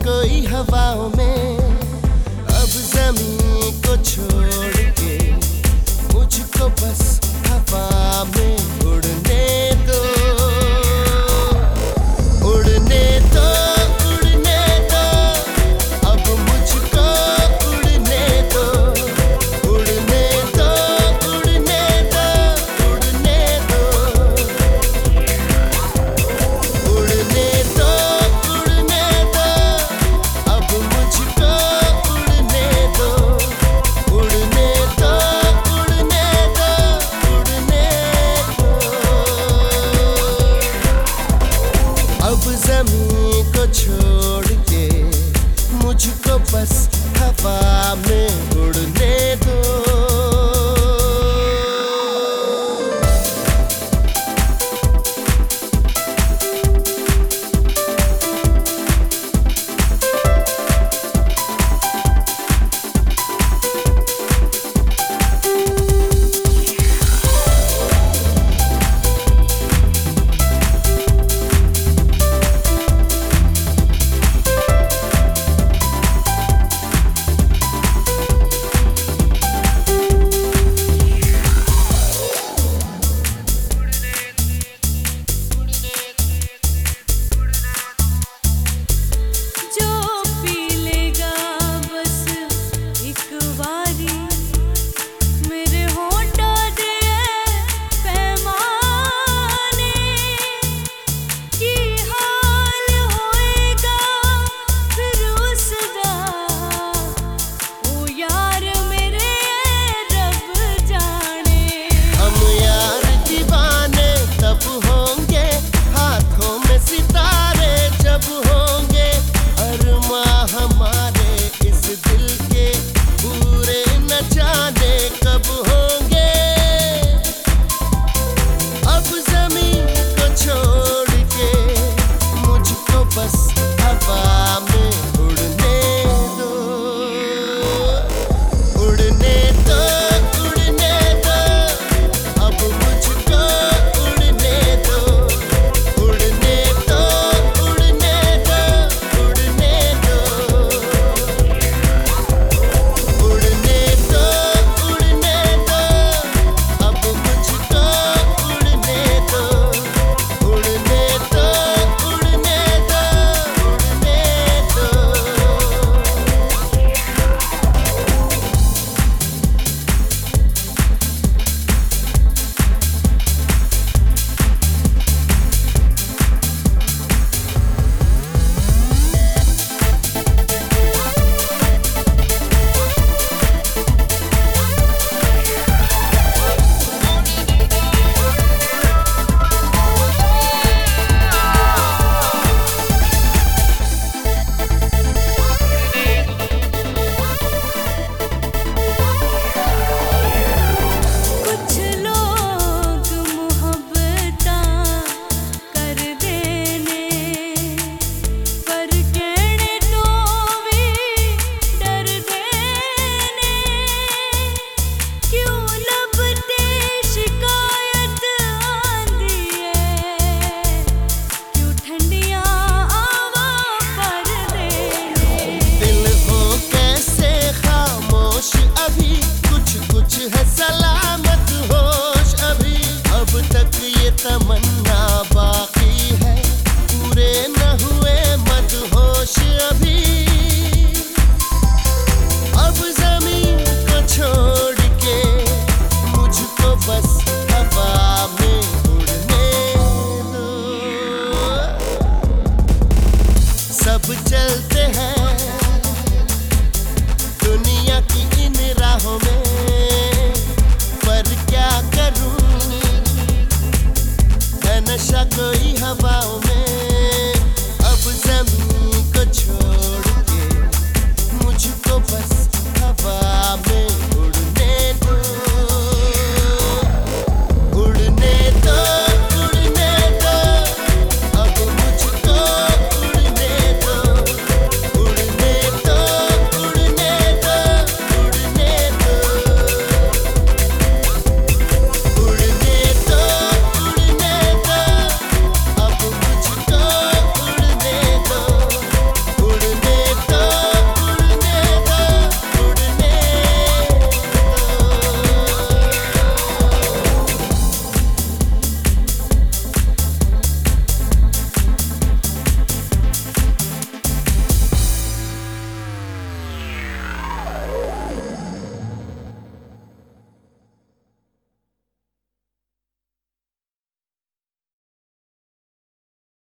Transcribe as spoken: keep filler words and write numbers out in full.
कोई हवाओं में, अब ज़मीं को छोड़ के मुझको बस हवा में उड़ने दो, उड़ने दो, उड़ने दो, अब मुझको उड़ने दो, उड़ने दो, उड़ने दो, उड़ने दो, उड़ने दो, उड़ने दो, अब मुझको उड़ने दो, उड़ने दो, उड़ने दो, उड़ने दो। अब ज़मीं को छोड़ के मुझको बस हवा में उड़ने दो। तमन्ना बाकी है, पूरे न हुए मदहोश अभी। अब ज़मीन को छोड़ के मुझको बस हवा में उड़ने दो। सब चलते हैं दुनिया की इन राहों में, पर क्या करूं, है नशा कोई हवाओं